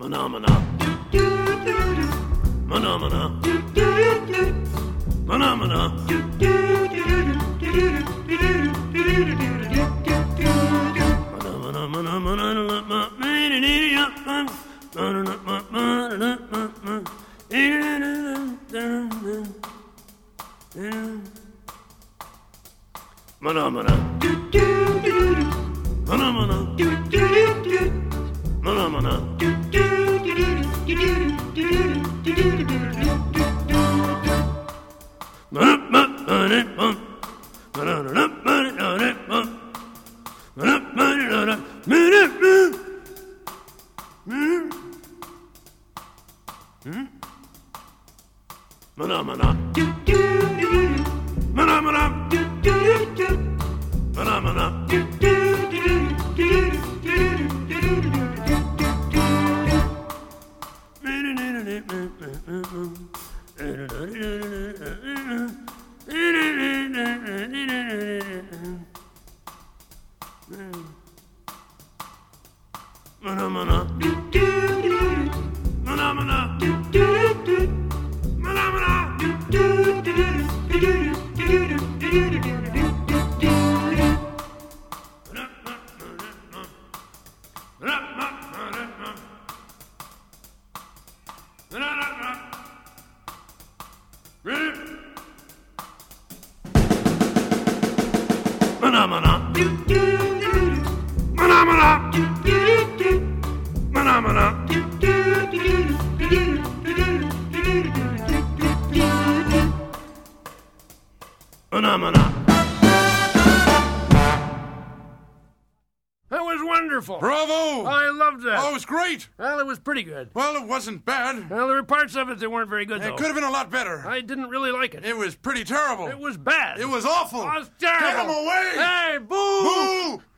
Phenomena. Phenomena. Phenomena. Phenomena. That was wonderful. Bravo! I loved that. Oh, it was great. Well, it was pretty good. Well, it wasn't bad. Well, there were parts of it that weren't very good, though. It could have been a lot better. I didn't really like it. It was pretty terrible. It was bad. It was awful. It was terrible. Get him away! Hey, boo! Boo!